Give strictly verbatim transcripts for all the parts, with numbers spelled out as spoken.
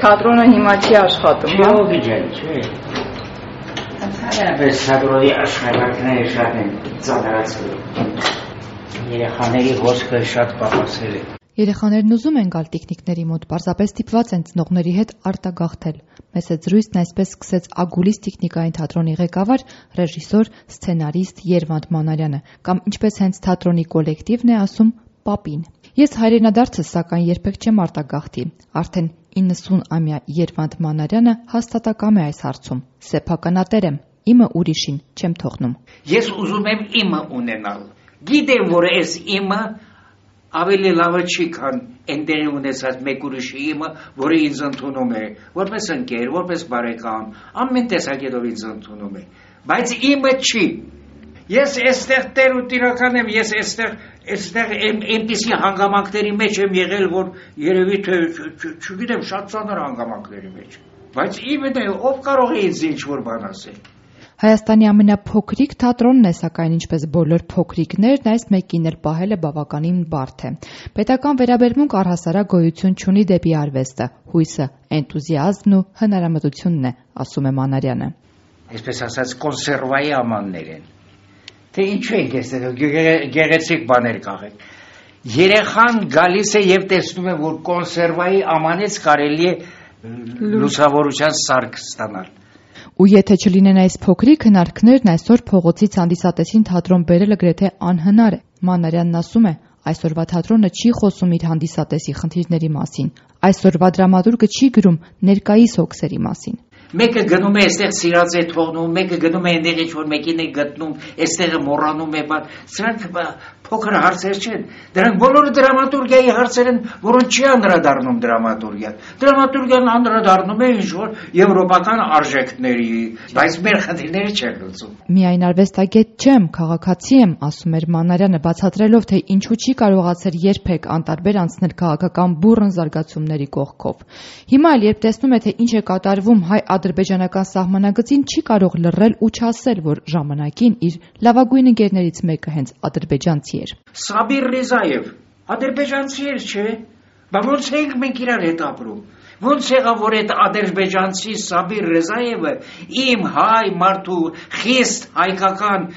թատրոնը հիմա չի աշխատում, հա։ Չի ջան, չէ։ Ընդհանրապես թատրոնի աշխատանքները շատ են ծանրացվել։ Երեխաների հոսքը շատ պակասել է։ Երեխաներն ուզում են գալ տիկնիկների մոտ, պարզապես ստիպված են ծնողների հետ արտագաղթել։ Մեծ զրույցն այսպես սկսեց Ագուլիս տիկնիկային թատրոնի ղեկավար, ռեժիսոր, սցենարիստ Երվանդ Մանարյանը, կամ ինչպես հենց թատրոնի կոլեկտիվն է ասում, Պապին։ Ես հայրենադարձս սակայն երբեք չեմ արտագաղթի։ Արդեն իննսուն-ամյա Երվանդ Մանարյանը հաստատակամ է այս հարցում։ Սեփականատեր եմ, իմը ուրիշին չեմ թողնում։ Ես ուզում եմ իմը ունենալ։ Գիտեմ, որ այս իմը ավելի լավը չի, քան այնտեղի ունեցած մեկ ուրիշի իմը, որը ինձ ընդունում է, որպես ընկեր, որպես բարեկամ, ամեն տեսակետով ինձ ընդունում է, բայց իմը չի։ Ես այստեղ տեր ու տիրական եմ, ես այստեղ այստեղ այնպիսի հանգամանքների մեջ եմ եղել, որ երևի թե չգիտեմ, շատ ծանր հանգամանքների մեջ, բայց իմն է, ով կարող է ինձ ինչ-որ բան ասել։ Հայաստանի ամենափոքրիկ թատրոնն է, սակայն ինչպես բոլոր փոքրիկներն, այս մեկին էլ պահելը բավականին բարդ է։ Պետական վերաբերմունք առհասարակ գոյություն չունի դեպի արվեստը, հույսը, էնտուզիազմն ու հնարամտությունն է, ասում է Մանարյանը։ Այսպես ասած, կոնսերվայի ամաններ են։ Թե ինչու ենք այստեղ գեղեցիկ բաներ կաղել։ Երեխան գալիս է եւ տեսնում է, որ կոնսերվայի ամանից կարելի է լուսավորության սարք ստանալ։ Ու եթե չլինեն այս փոքրիկ հնարքներն, այսօր փողոցից հանդիսատեսին թատրոն բերելը գրեթե անհնար է։ Մանարյանն ասում է, այսօրվա թատրոնը չի խոսում իր հանդիսատեսի խնդիրների մասին, այսօրվա դրամատուրգը չի գրում ներկայիս հոգսերի մասին։ Մեկը գնում է այստեղ սիրած է թողնում, մեկը գնում է այնտեղ ինչ-որ մեկին է գտնում, այստեղը մոռանում է, բայց սրանք փոքր հարցեր չեն։ Դրանք բոլորը դրամատուրգիայի հարցեր են, որոնց չի անդրադառնում դրամատուրգիան։ Դրամատուրգիան անդրադառնում է ինչ-որ եվրոպական արժեքների, բայց մեր խնդիրները չեն լուծում։ Միայն արվեստագետ չեմ, քաղաքացի եմ, ասում էր Մանարյանը, բացատրելով, թե ինչու չի կարողացել երբեք անտարբեր անցնել քաղաքական բուռն զարգացումների կողքով։ Հիմա էլ երբ տեսնում է, թե ինչ է կատարվում հայ-ադրբեջանական սահմանագծին, չի կարող լռել ու չասել, որ ժամանակին իր լավագույն ընկերներից մեկը հենց ադրբեջանցի էր։ Սաբիր Ռեզաև, ադրբեջանցի էր, չէ՞։ Բա ոնց ենք մենք իրար հետ ապրում։ Ոնց եղավ, որ այդ ադրբեջանցի Սաբիր Ռեզաևը իմ հայ մարդու խիստ հայկական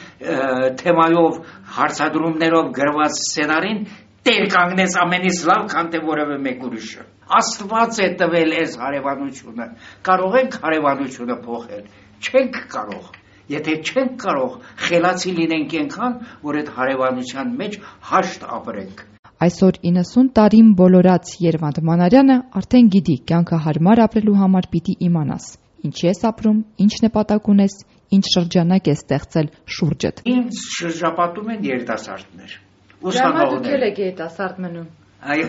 թեմայով հարցադրումներով գրված սցենարին տեր կանգնեց ամենից լավ, քան թե որևէ մեկ ուրիշը։ Աստված է տվել այս հարևանությունը։ Կարող ենք հարևանությունը փոխել։ Չենք կարող։ Եթե չենք կարող, խելացի լինենք այնքան, որ այդ հարևանության մեջ հաշտ ապրենք։ Այսօր իննսուն տարին բոլորած Երվանդ Մանարյանը արդեն գիտի, կյանքը հարմար ապրելու համար պիտի իմանաս։ Ինչի ես ապրում, ինչ նպատակ ունես, ինչ շրջանակ ես ստեղծել շուրջդ։ Ինձ շրջապատում են երիտասարդներ։ Դրամատուրգել եք երիտասարդ մնում։ Այո,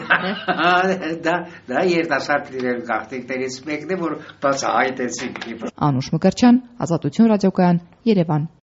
դա դա երիտասարդ լինելու գաղտնիքներից մեկն է, որ բացահայտեցինք։ Անուշ Մկրտչյան, Ազատություն ռադիոկայան, Երևան։